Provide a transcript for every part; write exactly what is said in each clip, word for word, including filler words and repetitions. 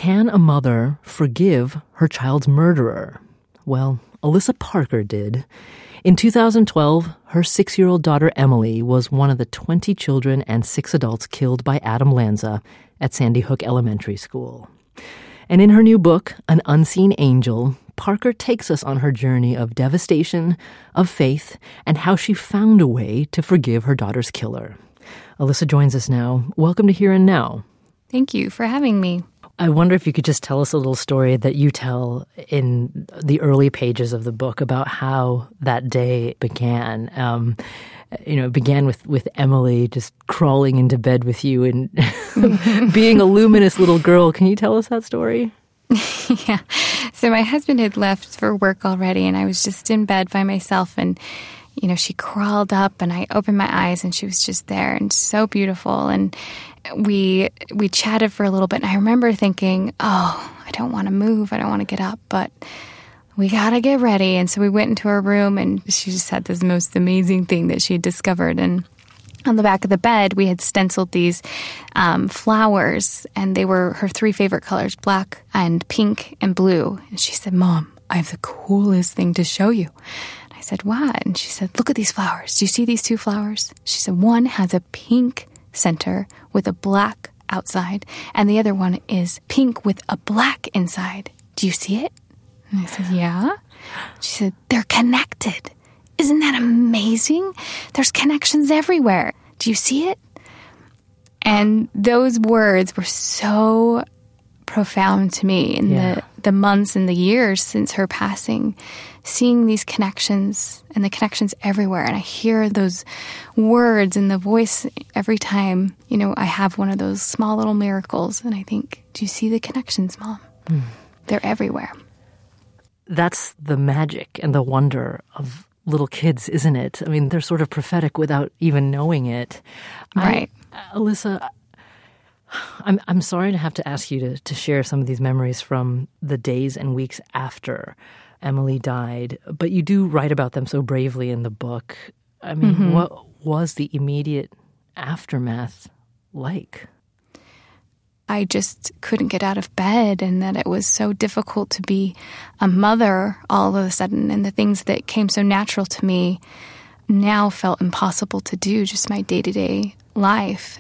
Can a mother forgive her child's murderer? Well, Alyssa Parker did. In two thousand twelve, her six-year-old daughter Emily was one of the twenty children and six adults killed by Adam Lanza at Sandy Hook Elementary School. And in her new book, An Unseen Angel, Parker takes us on her journey of devastation, of faith, and how she found a way to forgive her daughter's killer. Alyssa joins us now. Welcome to Here and Now. Thank you for having me. I wonder if you could just tell us a little story that you tell in the early pages of the book about how that day began. Um, you know, it began with, with Emily just crawling into bed with you and being a luminous little girl. Can you tell us that story? Yeah. So my husband had left for work already, and I was just in bed by myself, and you know, she crawled up, and I opened my eyes, and she was just there, and so beautiful. And we we chatted for a little bit, and I remember thinking, oh, I don't want to move, I don't want to get up, but we got to get ready. And so we went into her room, and she just had this most amazing thing that she had discovered. And on the back of the bed, we had stenciled these um, flowers, and they were her three favorite colors, black and pink and blue. And she said, Mom, I have the coolest thing to show you. I said, what? And she said, look at these flowers. Do you see these two flowers? She said, one has a pink center with a black outside, and the other one is pink with a black inside. Do you see it? And I said, yeah. She said, they're connected. Isn't that amazing? There's connections everywhere. Do you see it? And those words were so profound to me in yeah. the, the months and the years since her passing, seeing these connections and the connections everywhere. And I hear those words in the voice every time, you know, I have one of those small little miracles. And I think, do you see the connections, Mom? Mm. They're everywhere. That's the magic and the wonder of little kids, isn't it? I mean, they're sort of prophetic without even knowing it. Right. I, Alyssa, I'm I'm sorry to have to ask you to, to share some of these memories from the days and weeks after Emily died, but you do write about them so bravely in the book. I mean, mm-hmm. what was the immediate aftermath like? I just couldn't get out of bed, and that it was so difficult to be a mother all of a sudden, and the things that came so natural to me now felt impossible to do, just my day-to-day life.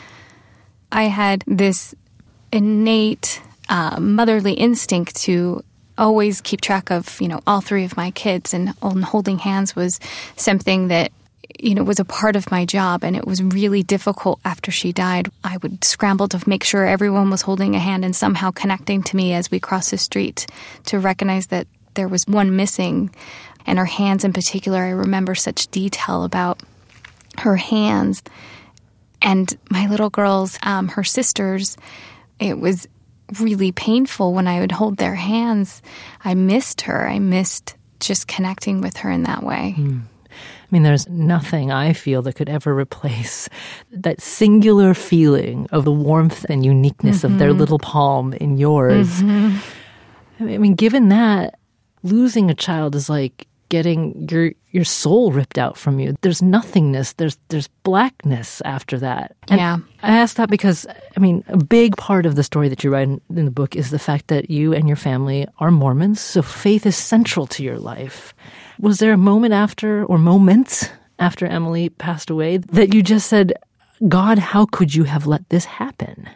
I had this innate uh, motherly instinct to always keep track of, you know, all three of my kids, and holding hands was something that, you know, was a part of my job, and it was really difficult after she died. I would scramble to make sure everyone was holding a hand and somehow connecting to me as we crossed the street to recognize that there was one missing. And her hands in particular, I remember such detail about her hands. And my little girls, um, her sisters, it was really painful when I would hold their hands. I missed her. I missed just connecting with her in that way. Mm. I mean, there's nothing I feel that could ever replace that singular feeling of the warmth and uniqueness mm-hmm. of their little palm in yours. Mm-hmm. I mean, given that, losing a child is like getting your your soul ripped out from you. There's nothingness. There's there's blackness after that. And yeah. I ask that because, I mean, a big part of the story that you write in, in the book is the fact that you and your family are Mormons, so faith is central to your life. Was there a moment after, or moments after Emily passed away, that you just said, God, how could you have let this happen?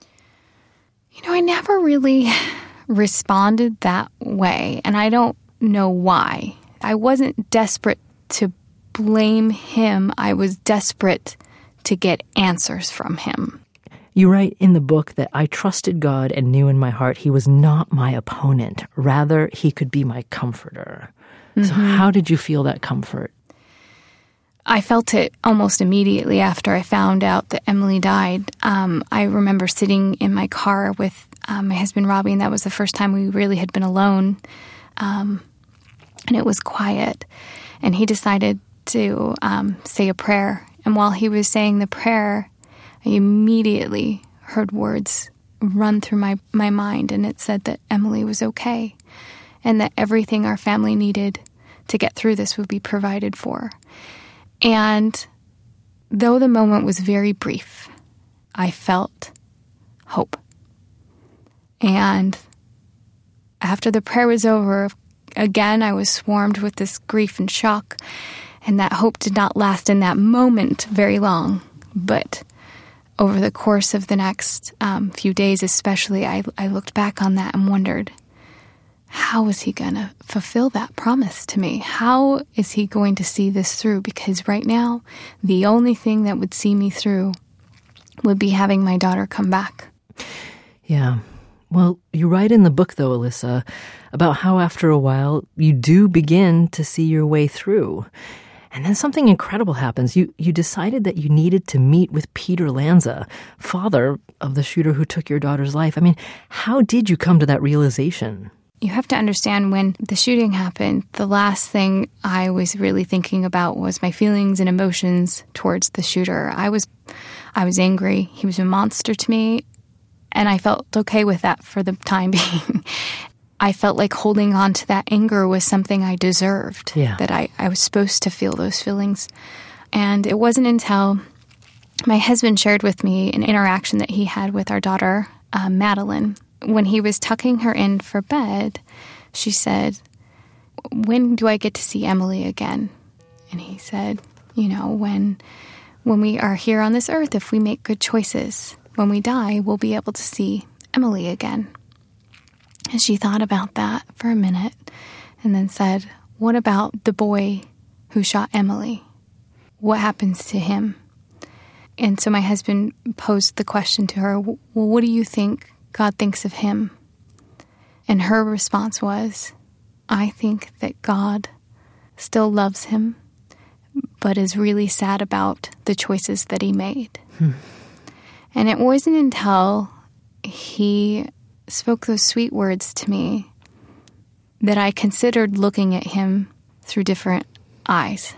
You know, I never really responded that way, and I don't know why. I wasn't desperate to blame him. I was desperate to get answers from him. You write in the book that I trusted God and knew in my heart he was not my opponent. Rather, he could be my comforter. Mm-hmm. So how did you feel that comfort? I felt it almost immediately after I found out that Emily died. Um, I remember sitting in my car with um, my husband, Robbie, and that was the first time we really had been alone. Um, and it was quiet. And he decided to um, say a prayer. And while he was saying the prayer, I immediately heard words run through my, my mind. And it said that Emily was okay, and that everything our family needed to get through this would be provided for. And though the moment was very brief, I felt hope. And after the prayer was over, again, I was swarmed with this grief and shock, and that hope did not last in that moment very long. But over the course of the next um, few days especially, I, I looked back on that and wondered, how is he going to fulfill that promise to me? How is he going to see this through? Because right now, the only thing that would see me through would be having my daughter come back. Yeah. Well, you write in the book, though, Alyssa, about how after a while you do begin to see your way through. And then something incredible happens. You you decided that you needed to meet with Peter Lanza, father of the shooter who took your daughter's life. I mean, how did you come to that realization? You have to understand, when the shooting happened, the last thing I was really thinking about was my feelings and emotions towards the shooter. I was, I was angry. He was a monster to me, and I felt okay with that for the time being. I felt like holding on to that anger was something I deserved, yeah. that I, I was supposed to feel those feelings. And it wasn't until my husband shared with me an interaction that he had with our daughter, uh, Madeline. When he was tucking her in for bed, she said, "When do I get to see Emily again?" And he said, you know, when when we are here on this earth, if we make good choices, when we die, we'll be able to see Emily again. And she thought about that for a minute and then said, "What about the boy who shot Emily? What happens to him?" And so my husband posed the question to her, "Well, what do you think God thinks of him?" And her response was, "I think that God still loves him, but is really sad about the choices that he made." Hmm. And it wasn't until he spoke those sweet words to me that I considered looking at him through different eyes.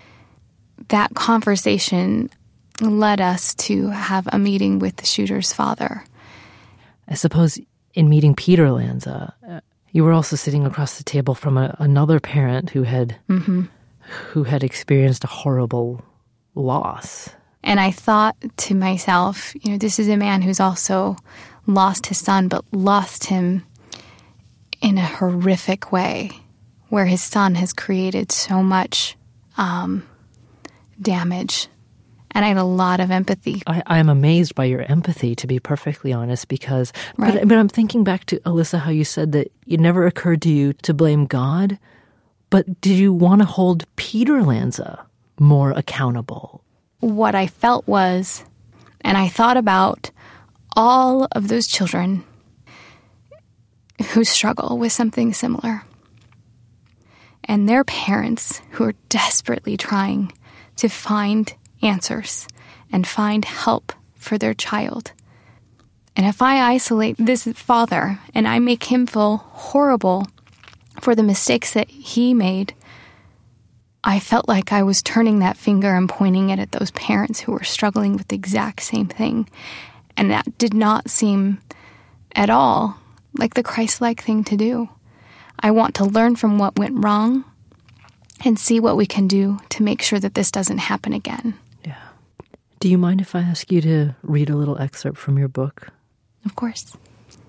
That conversation led us to have a meeting with the shooter's father. I suppose in meeting Peter Lanza, uh, you were also sitting across the table from a, another parent who had mm-hmm. who had experienced a horrible loss. And I thought to myself, you know, this is a man who's also lost his son, but lost him in a horrific way, where his son has created so much um, damage. And I had a lot of empathy. I, I am amazed by your empathy, to be perfectly honest, because, right. but, but I'm thinking back to, Alyssa, how you said that it never occurred to you to blame God, but did you want to hold Peter Lanza more accountable? What I felt was, and I thought about all of those children who struggle with something similar, and their parents who are desperately trying to find answers and find help for their child. And if I isolate this father and I make him feel horrible for the mistakes that he made, I felt like I was turning that finger and pointing it at those parents who were struggling with the exact same thing. And that did not seem at all like the Christ-like thing to do. I want to learn from what went wrong and see what we can do to make sure that this doesn't happen again. Yeah. Do you mind if I ask you to read a little excerpt from your book? Of course.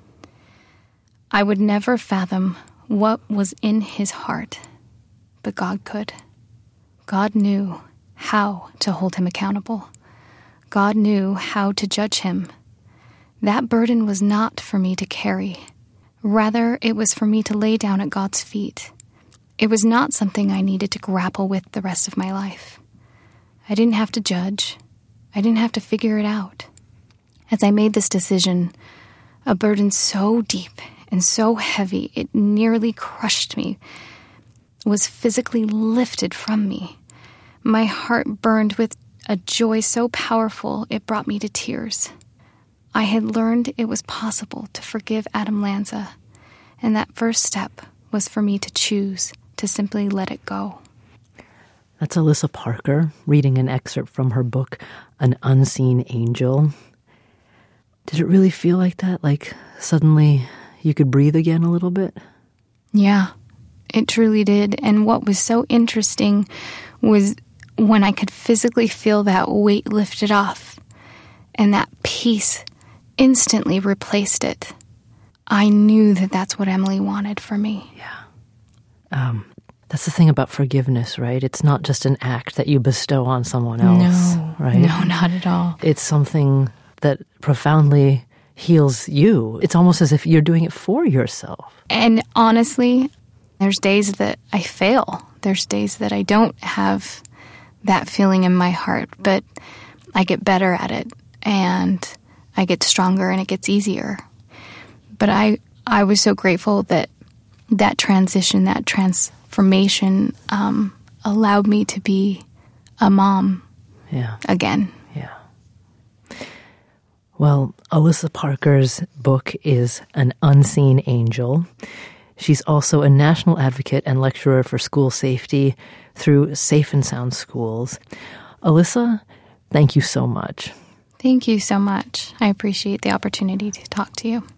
"I would never fathom what was in his heart, but God could. God knew how to hold him accountable. God knew how to judge him. That burden was not for me to carry. Rather, it was for me to lay down at God's feet. It was not something I needed to grapple with the rest of my life. I didn't have to judge. I didn't have to figure it out. As I made this decision, a burden so deep and so heavy it nearly crushed me was physically lifted from me. My heart burned with a joy so powerful it brought me to tears. I had learned it was possible to forgive Adam Lanza, and that first step was for me to choose to simply let it go." That's Alyssa Parker reading an excerpt from her book, An Unseen Angel. Did it really feel like that? Like suddenly you could breathe again a little bit? Yeah, it truly did. And what was so interesting was when I could physically feel that weight lifted off and that peace instantly replaced it. I knew that that's what Emily wanted for me. Yeah. Um, that's the thing about forgiveness, right? It's not just an act that you bestow on someone else, no, right? No, not at all. It's something that profoundly heals you. It's almost as if you're doing it for yourself. And honestly, there's days that I fail. There's days that I don't have that feeling in my heart, but I get better at it, and I get stronger, and it gets easier. But I, I was so grateful that that transition, that transformation um, allowed me to be a mom yeah. again. Yeah. Well, Alyssa Parker's book is An Unseen Angel. She's also a national advocate and lecturer for school safety through Safe and Sound Schools. Alyssa, thank you so much. Thank you so much. I appreciate the opportunity to talk to you.